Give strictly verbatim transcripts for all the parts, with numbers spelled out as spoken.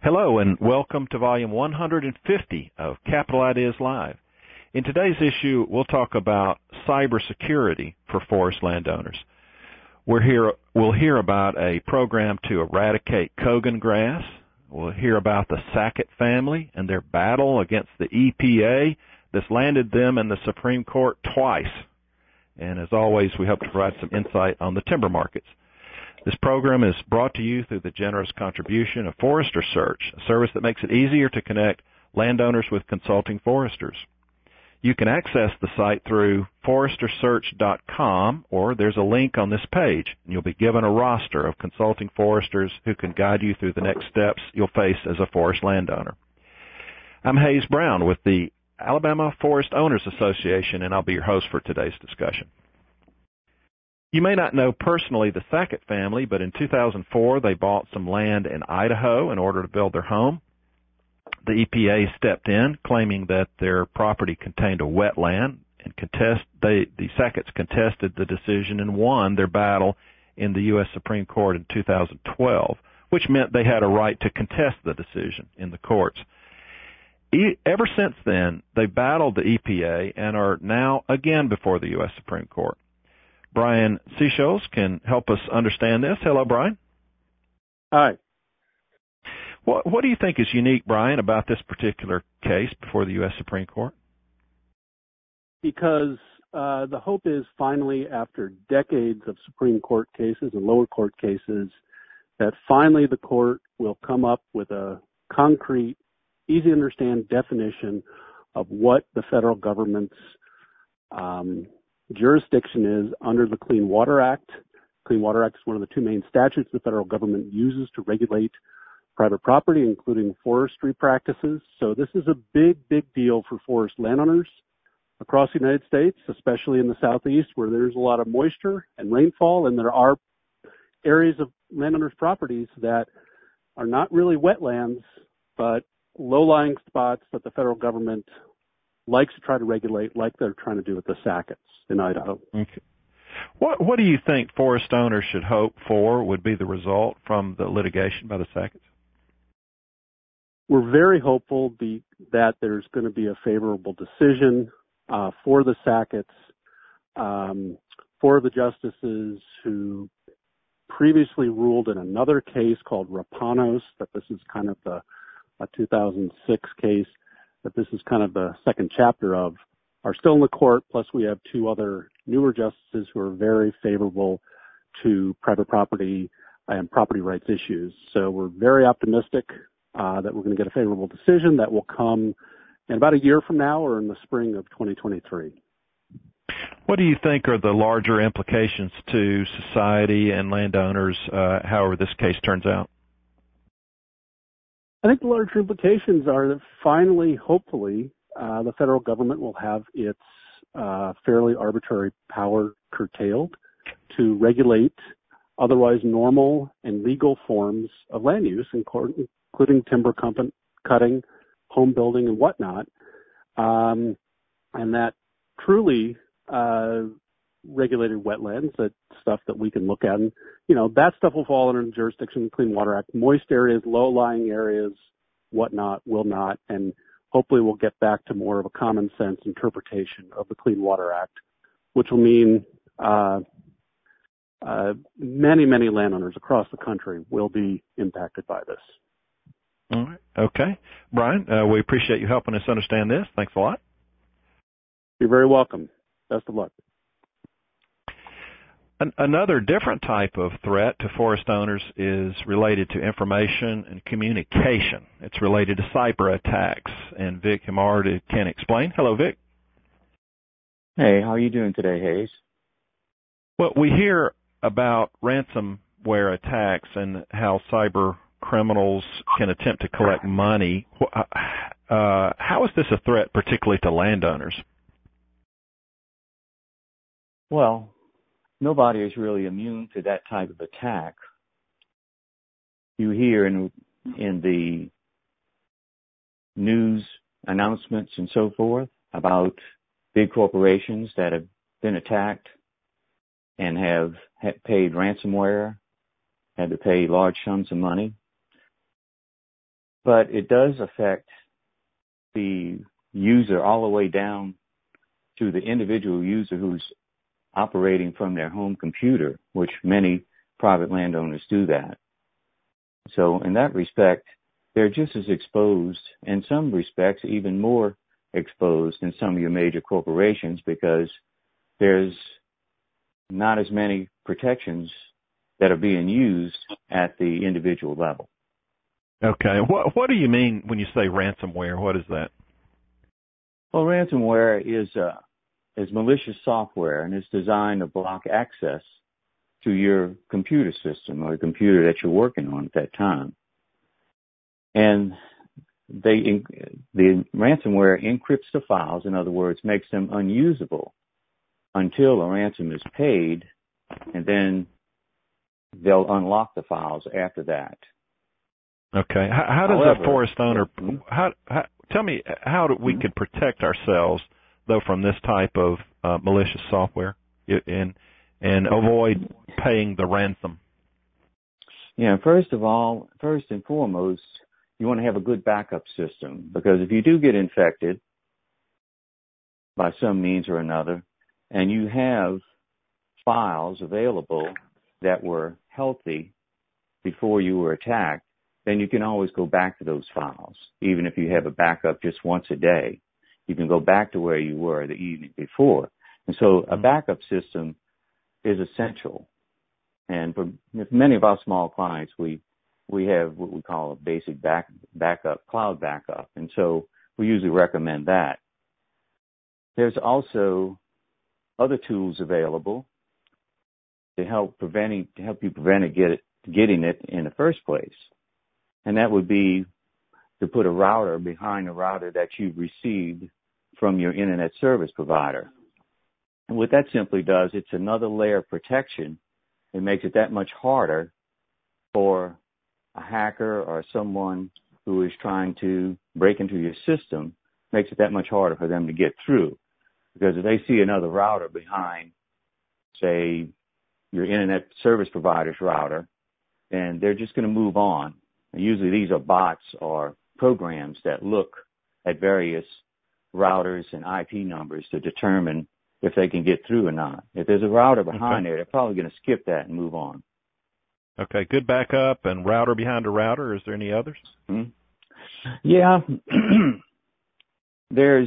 Hello and welcome to volume one hundred fifty of Capital Ideas Live. In today's issue, we'll talk about cybersecurity for forest landowners. We're here, we'll hear about a program to eradicate Kogan grass. We'll hear about the Sackett family and their battle against the E P A that's landed them in the Supreme Court twice. And as always, we hope to provide some insight on the timber markets. This program is brought to you through the generous contribution of Forester Search, a service that makes it easier to connect landowners with consulting foresters. You can access the site through forester search dot com, or there's a link on this page, and you'll be given a roster of consulting foresters who can guide you through the next steps you'll face as a forest landowner. I'm Hayes Brown with the Alabama Forest Owners Association, and I'll be your host for today's discussion. You may not know personally the Sackett family, but in two thousand four they bought some land in Idaho in order to build their home. The E P A stepped in, claiming that their property contained a wetland, and contest, they, the Sacketts contested the decision and won their battle in the U S Supreme Court in two thousand twelve, which meant they had a right to contest the decision in the courts. E- ever since then, they battled the E P A and are now again before the U S Supreme Court. Brian Seasholes can help us understand this. Hello, Brian. Hi. What, what do you think is unique, Brian, about this particular case before the U S Supreme Court? Because uh, the hope is finally, after decades of Supreme Court cases and lower court cases, that finally the court will come up with a concrete, easy to understand definition of what the federal government's um, jurisdiction is under the Clean Water Act. Clean Water Act is one of the two main statutes the federal government uses to regulate private property, including forestry practices. So this is a big, big deal for forest landowners across the United States, especially in the Southeast where there's a lot of moisture and rainfall, and there are areas of landowners' properties that are not really wetlands, but low-lying spots that the federal government likes to try to regulate, like they're trying to do with the Sacketts in Idaho. Okay. What what do you think forest owners should hope for would be the result from the litigation by the Sacketts? We're very hopeful be, that there's going to be a favorable decision uh, for the Sacketts, um, for the justices who previously ruled in another case called Rapanos, that this is kind of the a two thousand six case, that this is kind of the second chapter of, are still in the court, plus we have two other newer justices who are very favorable to private property and property rights issues. So we're very optimistic uh, that we're going to get a favorable decision that will come in about a year from now or in the spring of twenty twenty-three. What do you think are the larger implications to society and landowners, uh, however this case turns out? I think the larger implications are that finally, hopefully, uh, the federal government will have its uh, fairly arbitrary power curtailed to regulate otherwise normal and legal forms of land use, including timber cutting, home building, and whatnot, um, and that truly uh, regulated wetlands, that stuff that we can look at, and you know that stuff will fall under the jurisdiction of the Clean Water Act. Moist areas, low-lying areas, whatnot, will not, and hopefully we'll get back to more of a common sense interpretation of the Clean Water Act, which will mean uh, uh, many, many landowners across the country will be impacted by this. All right. Okay. Brian, uh, we appreciate you helping us understand this. Thanks a lot. You're very welcome. Best of luck. Another different type of threat to forest owners is related to information and communication. It's related to cyber attacks, and Vic Himard can explain. Hello, Vic. Hey, how are you doing today, Hayes? Well, we hear about ransomware attacks and how cyber criminals can attempt to collect money. Uh, how is this a threat, particularly to landowners? Well, nobody is really immune to that type of attack. You hear in in the news announcements and so forth about big corporations that have been attacked and have paid ransomware, had to pay large sums of money. but it does affect the user all the way down to the individual user who's operating from their home computer, which many private landowners do that. So in that respect, they're just as exposed, in some respects even more exposed than some of your major corporations, because there's not as many protections that are being used at the individual level. Okay. What what do you mean when you say ransomware? What is that? Well, ransomware is uh, is malicious software, and it's designed to block access to your computer system or the computer that you're working on at that time. And they the ransomware encrypts the files, in other words, makes them unusable until a ransom is paid, and then they'll unlock the files after that. Okay. How, how does However, a forest owner, how, how, tell me how do we could protect ourselves, though, from this type of uh, malicious software and, and avoid paying the ransom? Yeah, first of all, first and foremost, you want to have a good backup system, because if you do get infected by some means or another, and you have files available that were healthy before you were attacked, then you can always go back to those files. Even if you have a backup just once a day, you can go back to where you were the evening before. And so a backup system is essential. And for many of our small clients, we we have what we call a basic back, backup, cloud backup. And so we usually recommend that. There's also other tools available to help preventing to help you prevent it, get it getting it in the first place. And that would be to put a router behind the router that you've received from your internet service provider. And what that simply does, it's another layer of protection. It makes it that much harder for a hacker or someone who is trying to break into your system, makes it that much harder for them to get through. Because if they see another router behind, say, your internet service provider's router, then they're just going to move on. And usually these are bots or programs that look at various routers and I P numbers to determine if they can get through or not. If there's a router behind okay. there, they're probably going to skip that and move on. Okay, good backup and router behind a router. Is there any others? Hmm? Yeah. There's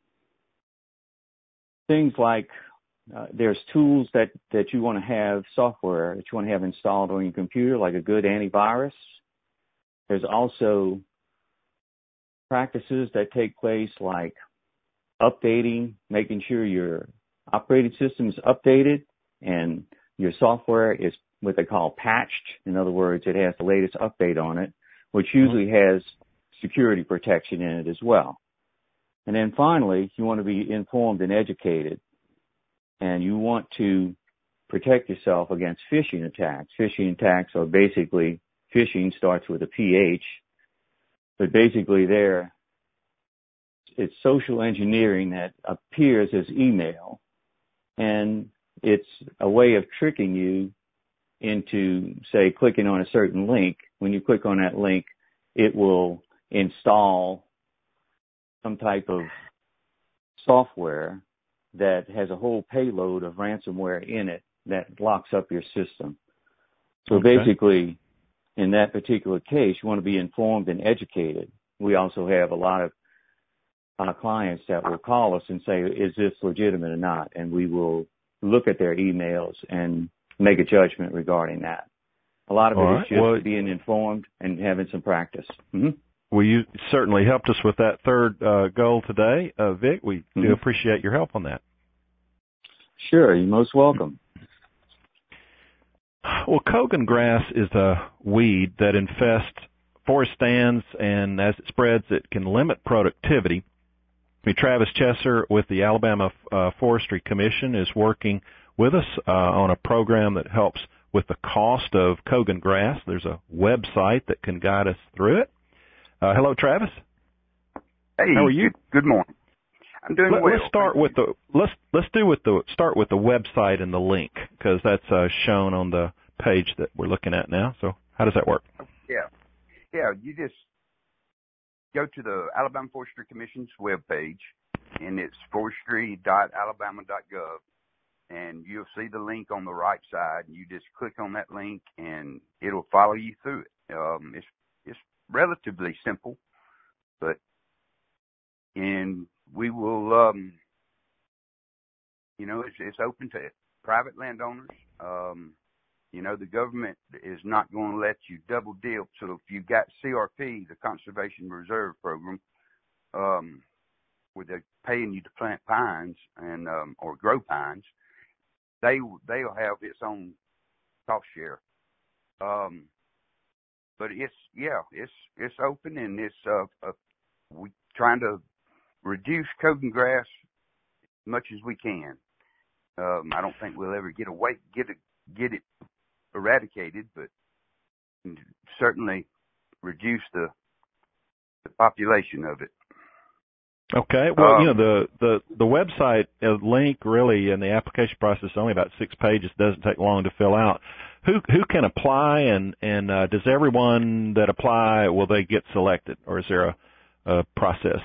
things like uh, there's tools that, that you want to have, software that you want to have installed on your computer, like a good antivirus. There's also practices that take place like updating, making sure your operating system is updated and your software is what they call patched. In other words, it has the latest update on it, which usually has security protection in it as well. And then finally, you want to be informed and educated, and you want to protect yourself against phishing attacks. Phishing attacks are basically, phishing starts with a P H, but basically there, it's social engineering that appears as email, and it's a way of tricking you into, say, clicking on a certain link. When you click on that link, it will install some type of software that has a whole payload of ransomware in it that locks up your system. So okay. basically, in that particular case, you want to be informed and educated. We also have a lot of our clients that will call us and say, is this legitimate or not? And we will look at their emails and make a judgment regarding that. A lot of it All is right. just well, being informed and having some practice. Mm-hmm. Well, you certainly helped us with that third uh, goal today, uh, Vic. We mm-hmm. do appreciate your help on that. Sure, you're most welcome. Well, Kogan grass is a weed that infests forest stands, and as it spreads, it can limit productivity. Travis Chesser with the Alabama uh, Forestry Commission is working with us uh, on a program that helps with the cost of Kogan grass. There's a website that can guide us through it. Uh, hello, Travis. Hey, how are you? Good morning. I'm doing Let, well. Let's start with the let's let's do with the start with the website and the link, because that's uh, shown on the page that we're looking at now. So how does that work? Yeah, yeah. You just go to the Alabama Forestry Commission's webpage, and it's forestry dot alabama dot gov, and you'll see the link on the right side. You just click on that link, and it'll follow you through it. Um, it's it's relatively simple, but and we will, um, you know, it's it's open to private landowners. Um, you know, the government is not going to let you double dip. So if you've got C R P, the Conservation Reserve Program, um, where they're paying you to plant pines and um, or grow pines, they they'll have its own cost share. Um, but it's yeah, it's it's open, and it's uh, uh we trying to reduce cotton grass as much as we can. Um, I don't think we'll ever get away get it get it eradicated, but certainly reduce the the population of it. Okay. Well, um, you know, the, the, the website uh, link really, and the application process is only about six pages. Doesn't take long to fill out. Who who can apply, and and uh, does everyone that apply, will they get selected, or is there a, a process?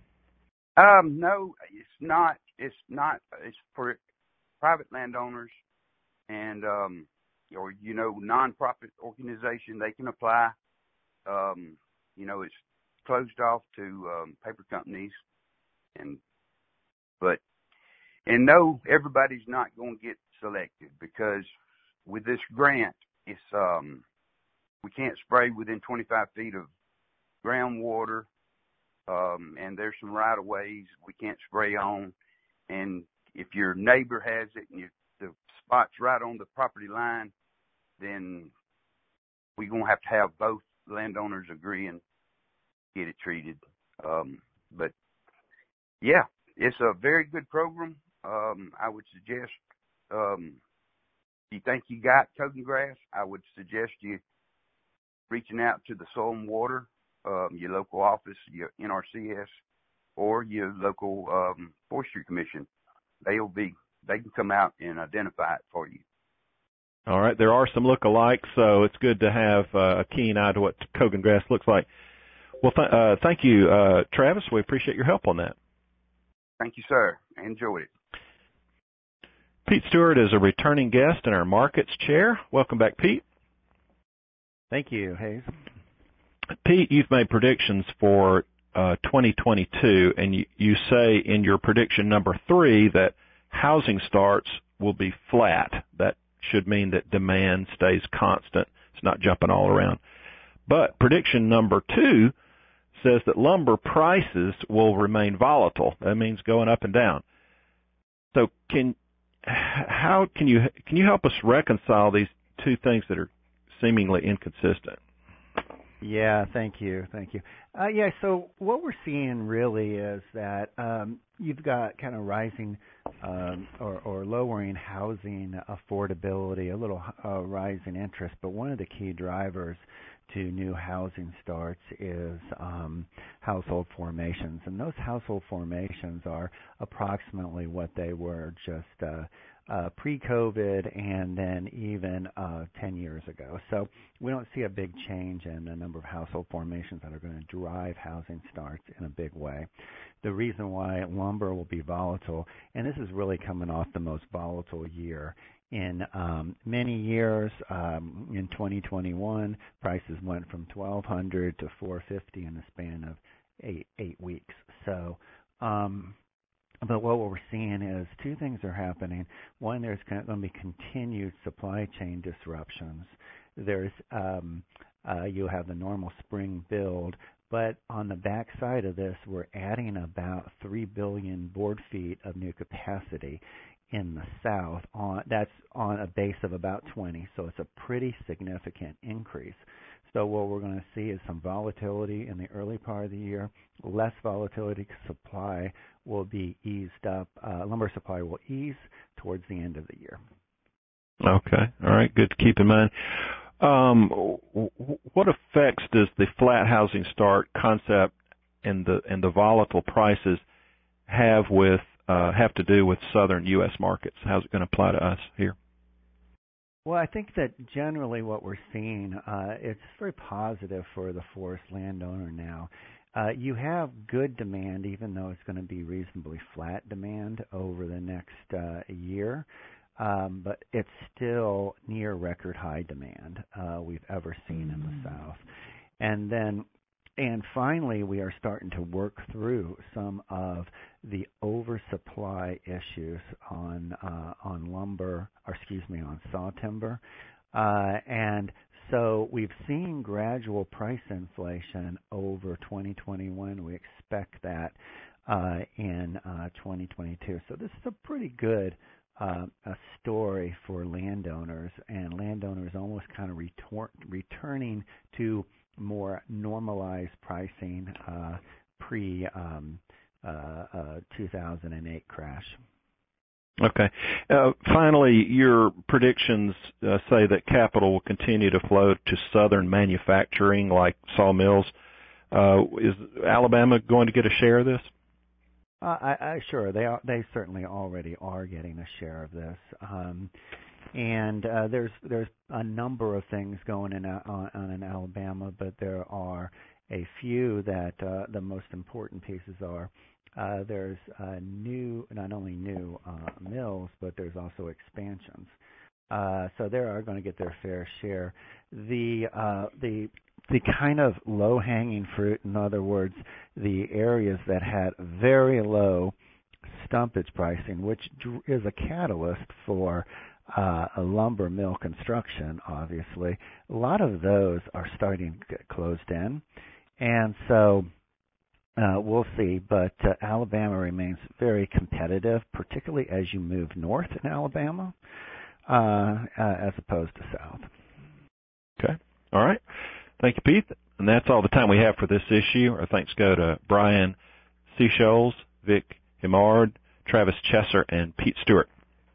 Um, no, it's not. It's not. It's for private landowners and um, or you know, nonprofit organization. They can apply. Um, you know, it's closed off to um, paper companies. And, but, and no, everybody's not going to get selected, because with this grant, it's, um, we can't spray within twenty-five feet of groundwater. Um, and there's some right of ways we can't spray on. And if your neighbor has it and you, the spot's right on the property line, then we're going to have to have both landowners agree and get it treated. Um, but, yeah, it's a very good program. Um, I would suggest, um, if you think you got cotton grass, I would suggest you reaching out to the Soil and Water, um, your local office, your N R C S, or your local um, Forestry Commission. They'll be, they can come out and identify it for you. All right. There are some lookalikes, so it's good to have uh, a keen eye to what cotton grass looks like. Well, th- uh, thank you, uh, Travis. We appreciate your help on that. Thank you, sir. I enjoyed it. Pete Stewart is a returning guest in our markets chair. Welcome back, Pete. Thank you, Hayes. Pete, you've made predictions for uh, twenty twenty-two, and you, you say in your prediction number three that housing starts will be flat. That should mean that demand stays constant. It's not jumping all around. But prediction number two says that lumber prices will remain volatile. That means going up and down. So can how can you can you help us reconcile these two things that are seemingly inconsistent? Yeah, thank you, thank you. Uh, yeah, so what we're seeing really is that um, you've got kind of rising um, or, or lowering housing affordability, a little uh, rise in interest, but one of the key drivers to new housing starts is um, household formations, and those household formations are approximately what they were just uh, uh, pre-COVID and then even uh, ten years ago. So we don't see a big change in the number of household formations that are going to drive housing starts in a big way. The reason why lumber will be volatile, and this is really coming off the most volatile year in um, many years. Um, in twenty twenty-one, prices went from twelve hundred to four fifty in the span of eight eight weeks. So, um, but what we're seeing is two things are happening. One, there's going to be continued supply chain disruptions. There's um, uh, you'll have the normal spring build, but on the back side of this, we're adding about three billion board feet of new capacity in the South. On that's on a base of about twenty, so it's a pretty significant increase. So what we're going to see is some volatility in the early part of the year, less volatility. Supply will be eased up. Uh, lumber supply will ease towards the end of the year. Okay. All right. Good to keep in mind. Um, what effects does the flat housing start concept and the and the volatile prices have with uh, have to do with southern U S markets? How's it going to apply to us here? Well, I think that generally what we're seeing, uh, it's very positive for the forest landowner now. uh, you have good demand, even though it's going to be reasonably flat demand over the next uh, year. Um, but it's still near record high demand uh, we've ever seen in the South. And then, and finally, we are starting to work through some of the oversupply issues on uh, on lumber, or excuse me, on saw timber. Uh, and so we've seen gradual price inflation over twenty twenty-one. We expect that uh, in uh, twenty twenty-two. So this is a pretty good uh, a story for landowners, and landowners almost kind of retor- returning to more normalized pricing uh, pre um, uh, uh, two thousand eight crash. Okay. Uh, finally, your predictions uh, say that capital will continue to flow to southern manufacturing like sawmills. Uh, is Alabama going to get a share of this? Uh, I, I sure they are, they certainly already are getting a share of this, um, and uh, there's there's a number of things going in on, on in Alabama, but there are a few that uh, the most important pieces are. Uh, there's uh, new, not only new uh, mills, but there's also expansions. Uh, so they are going to get their fair share. The uh, the the kind of low-hanging fruit, in other words, the areas that had very low stumpage pricing, which is a catalyst for uh, a lumber mill construction, obviously, a lot of those are starting to get closed in. And so uh, we'll see, but uh, Alabama remains very competitive, particularly as you move north in Alabama, uh, uh, as opposed to south. Okay. All right. Thank you, Pete. And that's all the time we have for this issue. Our thanks go to Brian Seasholes, Vic Himard, Travis Chesser, and Pete Stewart.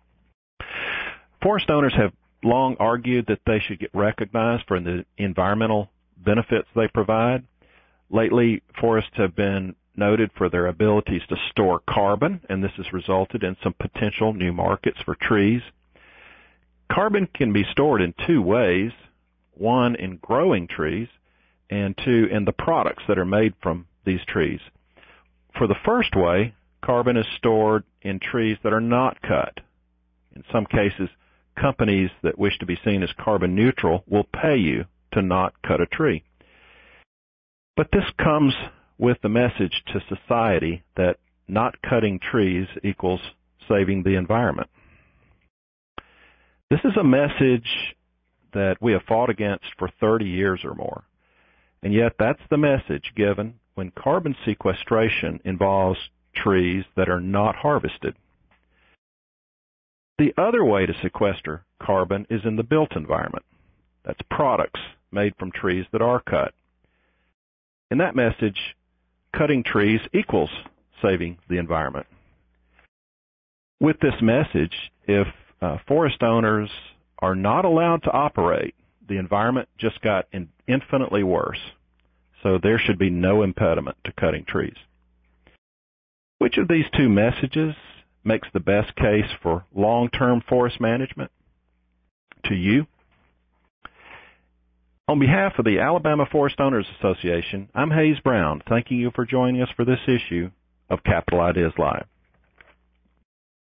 Forest owners have long argued that they should get recognized for the environmental benefits they provide. Lately, forests have been noted for their abilities to store carbon, and this has resulted in some potential new markets for trees. Carbon can be stored in two ways. One, in growing trees, and two, in the products that are made from these trees. For the first way, carbon is stored in trees that are not cut. In some cases, companies that wish to be seen as carbon neutral will pay you to not cut a tree. But this comes with the message to society that not cutting trees equals saving the environment. This is a message that we have fought against for thirty years or more. And yet that's the message given when carbon sequestration involves trees that are not harvested. The other way to sequester carbon is in the built environment. That's products made from trees that are cut. In that message, cutting trees equals saving the environment. With this message, if uh, forest owners are not allowed to operate, the environment just got in infinitely worse. So there should be no impediment to cutting trees. Which of these two messages makes the best case for long-term forest management? To you? On behalf of the Alabama Forest Owners Association, I'm Hayes Brown, thanking you for joining us for this issue of Capital Ideas Live.